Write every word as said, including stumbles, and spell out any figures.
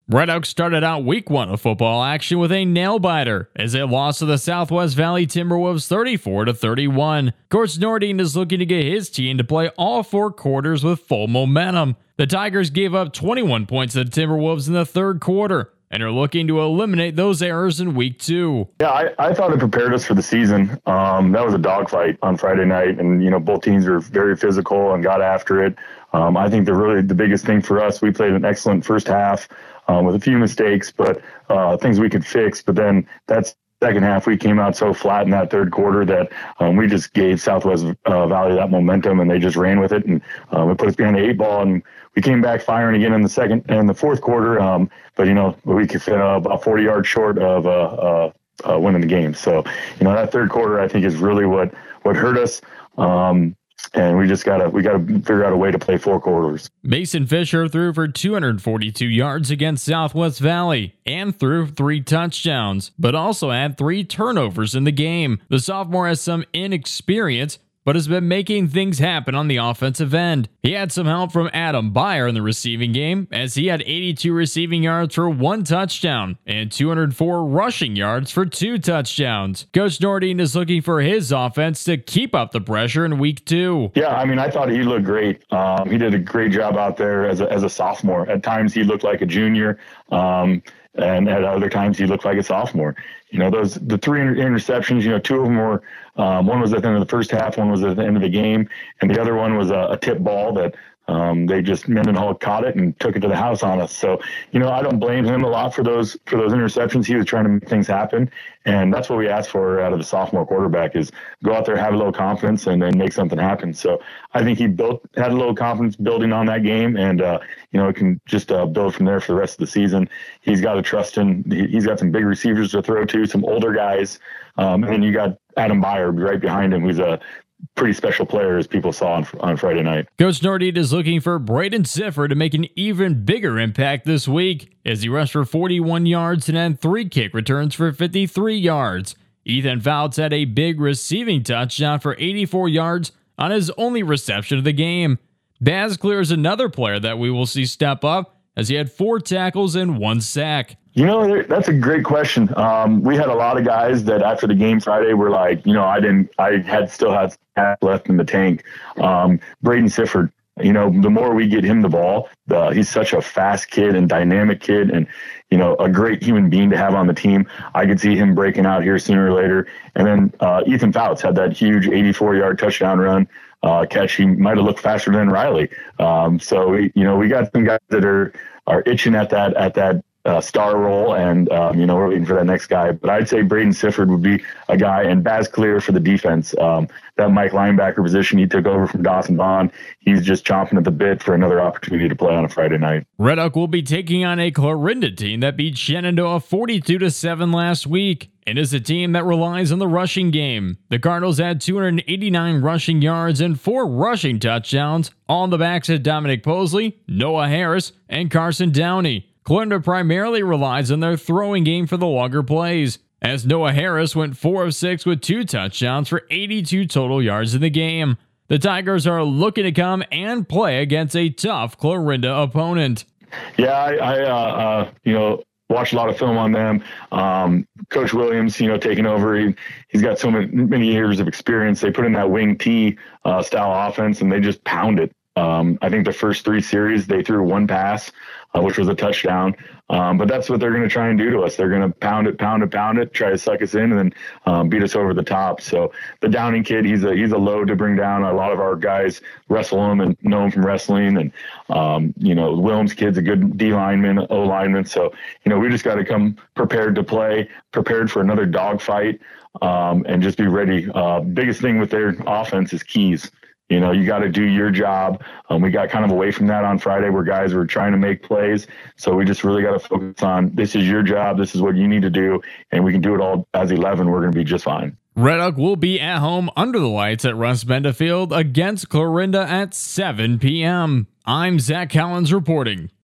Red Oaks started out week one of football action with a nail-biter as they lost to the Southwest Valley Timberwolves thirty-four to thirty-one. Coach Nordine is looking to get his team to play all four quarters with full momentum. The Tigers gave up twenty-one points to the Timberwolves in the third quarter and are looking to eliminate those errors in week two. Yeah, I, I thought it prepared us for the season. Um, that was a dogfight on Friday night, and you know both teams were very physical and got after it. Um, I think the really the biggest thing for us, we played an excellent first half um, with a few mistakes, but uh, things we could fix. But then that's second half, we came out so flat in that third quarter that um, we just gave Southwest uh, Valley that momentum, and they just ran with it, and um, it put us behind the eight ball, and we came back firing again in the second and the fourth quarter. Um, but you know, we could fit uh, about forty yards short of uh, uh, uh, winning the game. So you know, that third quarter I think is really what what hurt us. Um, And we just gotta we gotta figure out a way to play four quarters. Mason Fisher threw for two hundred forty-two yards against Southwest Valley and threw three touchdowns, but also had three turnovers in the game. The sophomore has some inexperience, but has been making things happen on the offensive end. He had some help from Adam Byer in the receiving game, as he had eighty-two receiving yards for one touchdown and two hundred four rushing yards for two touchdowns. Coach Nordine is looking for his offense to keep up the pressure in week two. Yeah, I mean, I thought he looked great. Um, he did a great job out there as a, as a sophomore. At times he looked like a junior, um, and at other times he looked like a sophomore. You know, those the three inter- interceptions, you know, two of them were, um, one was at the end of the first half, one was at the end of the game, and the other one was a, a tip ball that um, they just, Mendenhall caught it and took it to the house on us. So, you know, I don't blame him a lot for those for those interceptions. He was trying to make things happen, and that's what we asked for out of the sophomore quarterback is go out there, have a little confidence, and then make something happen. So I think he built had a little confidence building on that game, and, uh, you know, it can just uh, build from there for the rest of the season. He's got to trust in, he's got some big receivers to throw to, some older guys, um, and then you got Adam Byer right behind him, who's a pretty special player, as people saw on, on Friday night. Coach Nordine is looking for Braden Siffer to make an even bigger impact this week, as he rushed for forty-one yards and had three kick returns for fifty-three yards. Ethan Fouts had a big receiving touchdown for eighty-four yards on his only reception of the game. Baz Clear is another player that we will see step up, as he had four tackles and one sack. You know, that's a great question. Um, we had a lot of guys that after the game Friday were like, you know, I didn't, I had still had left in the tank. Um, Braden Sifford, you know, the more we get him the ball, the, he's such a fast kid and dynamic kid, and, you know, a great human being to have on the team. I could see him breaking out here sooner or later. And then uh, Ethan Fouts had that huge eighty-four yard touchdown run. Uh, catch. He might have looked faster than Riley. Um, so, we, you know, we got some guys that are, are itching at that, at that, Uh, star role, and um, you know, we're waiting for that next guy. But I'd say Braden Sifford would be a guy, and Baz Clear for the defense. Um, that Mike linebacker position he took over from Dawson Bond, he's just chomping at the bit for another opportunity to play on a Friday night. Red Oak will be taking on a Clarinda team that beat Shenandoah forty-two to seven last week, and is a team that relies on the rushing game. The Cardinals had two hundred eighty-nine rushing yards and four rushing touchdowns, all on the backs of Dominic Posley, Noah Harris, and Carson Downey. Clarinda primarily relies on their throwing game for the longer plays, as Noah Harris went four of six with two touchdowns for eighty-two total yards in the game. The Tigers are looking to come and play against a tough Clarinda opponent. Yeah, I, I uh, uh, you know, watched a lot of film on them. Um, Coach Williams, you know, taking over, he, he's got so many, many years of experience. They put in that wing T uh, style offense, and they just pound it. Um, I think the first three series, they threw one pass, uh, which was a touchdown. Um, but that's what they're going to try and do to us. They're going to pound it, pound it, pound it, try to suck us in, and then um, beat us over the top. So the Downing kid, he's a he's a load to bring down. A lot of our guys wrestle him and know him from wrestling. And, um, you know, Williams kid's a good D lineman, O lineman. So, you know, we just got to come prepared to play, prepared for another dogfight, um, and just be ready. Uh, biggest thing with their offense is keys. You know, you got to do your job. Um, we got kind of away from that on Friday where guys were trying to make plays. So we just really got to focus on this is your job. This is what you need to do. And we can do it all as eleven. We're going to be just fine. Red Oak will be at home under the lights at Russ Benda Field against Clarinda at seven p.m. I'm Zach Collins reporting.